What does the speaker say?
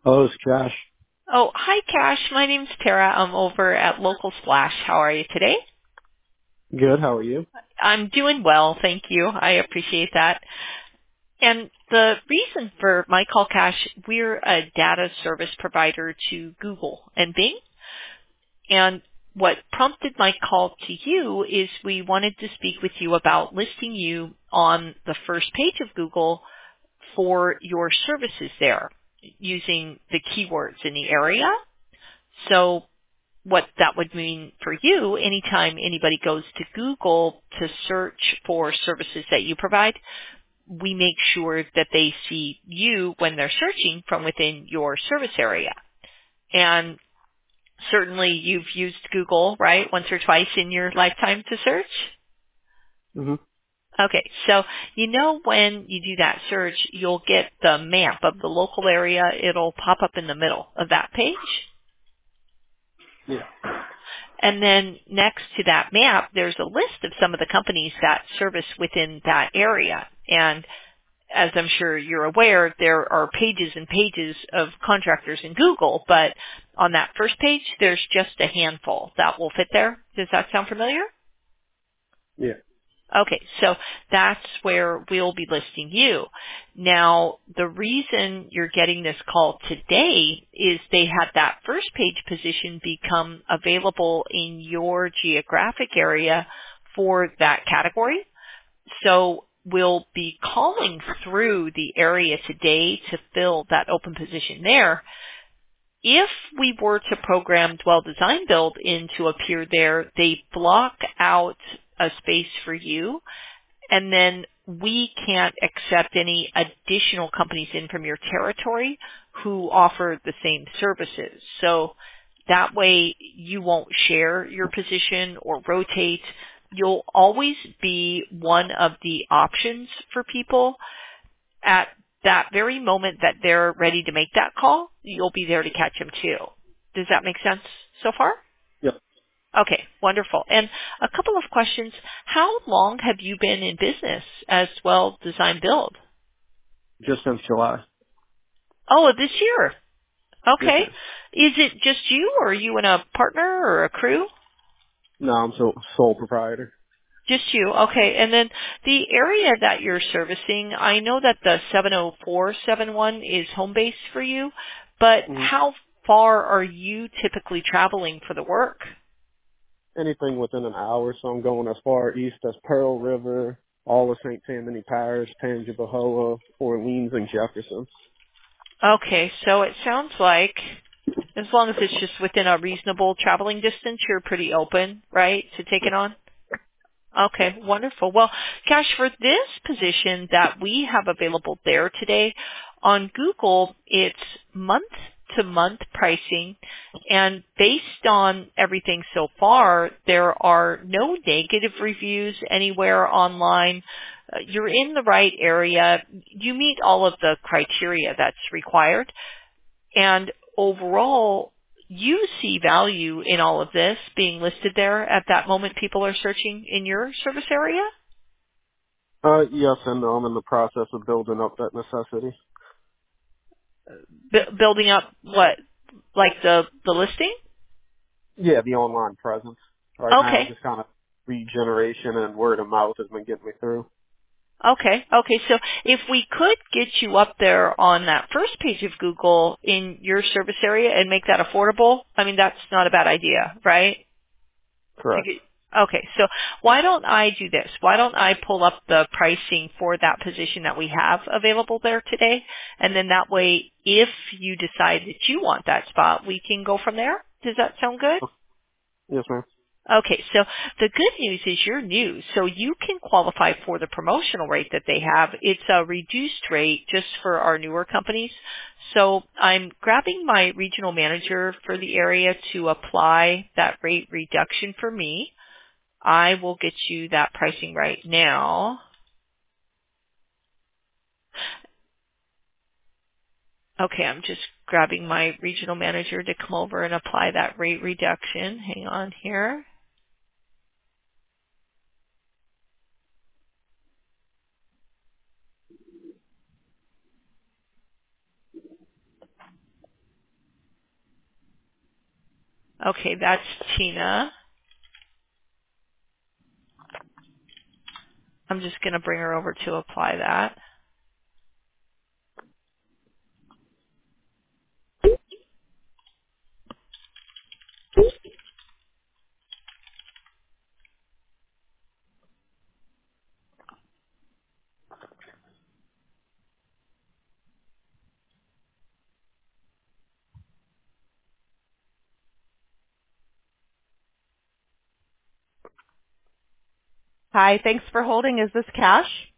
Oh, it's Josh. Oh, hi, Cash. My name's Tara. I'm over at Local Splash. How are you today? Good. How are you? I'm doing well, thank you. I appreciate that. And the reason for my call, Cash, we're a data service provider to Google and Bing. And what prompted my call to you is we wanted to speak with you about listing you on the first page of Google for your services there using the keywords in the area. So what that would mean for you, anytime anybody goes to Google to search for services that you provide, we make sure that they see you when they're searching from within your service area. And certainly you've used Google, right, once or twice in your lifetime to search? hmm Okay, so when you do that search, you'll get the map of the local area. It'll pop up in the middle of that page. Yeah. And then next to that map, there's a list of some of the companies that service within that area. And as I'm sure you're aware, there are pages and pages of contractors in Google, but on that first page, there's just a handful that will fit there. Does that sound familiar? Yeah. Okay, so that's where we'll be listing you. Now, the reason you're getting this call today is they had that first page position become available in your geographic area for that category. So we'll be calling through the area today to fill that open position there. If we were to program Dwell Design Build in to appear there, they block out a space for you, and then we can't accept any additional companies in from your territory who offer the same services. So that way you won't share your position or rotate. You'll always be one of the options for people. At that very moment that they're ready to make that call, you'll be there to catch them too. Does that make sense so far? Yep. Okay, wonderful. And a couple of questions. How long have you been in business as Dwell Design Build? Just since July. Oh, this year. Yes, Okay. ma'am. Is it just you, or are you and a partner or a crew? No, I'm sole proprietor. Just you. Okay. And then the area that you're servicing, I know that the 70471 is home base for you, but hmm how far are you typically traveling for the work? Anything within an hour, so I'm going as far east as Pearl River, all of St. Tammany Parish, Tangipahoa, Orleans, and Jefferson. Okay. So it sounds like as long as it's just within a reasonable traveling distance, you're pretty open, right, to take it on? Okay, wonderful. Well, Cash, for this position that we have available there today, on Google, it's month-to-month pricing, and based on everything so far, there are no negative reviews anywhere online. You're in the right area. You meet all of the criteria that's required. And overall, you see value in all of this being listed there at that moment people are searching in your service area? Yes and no. I'm in the process of building up that necessity. Building up what? Like the listing? Yeah, the online presence. Right now, Okay. just kind of regeneration and word of mouth has been getting me through. Okay. Okay. So if we could get you up there on that first page of Google in your service area and make that affordable, I mean, that's not a bad idea, right? To Correct. get, okay, so why don't I do this? Why don't I pull up the pricing for that position that we have available there today? And then that way, if you decide that you want that spot, we can go from there. Does that sound good? Yes, ma'am. Okay, so the good news is you're new, so you can qualify for the promotional rate that they have. It's a reduced rate just for our newer companies. So I'm grabbing my regional manager for the area to apply that rate reduction for me. I will get you that pricing right now. Okay, I'm just grabbing my regional manager to come over and apply that rate reduction. Hang on here. Okay, that's Tina. I'm just going to bring her over to apply that. Hi, thanks for holding. Is this Cash?